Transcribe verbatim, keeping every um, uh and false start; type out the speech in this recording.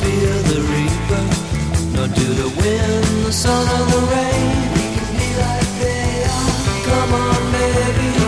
fear the reaper, nor do the wind, the sun, or the rain. We can be like they are. Come on, baby.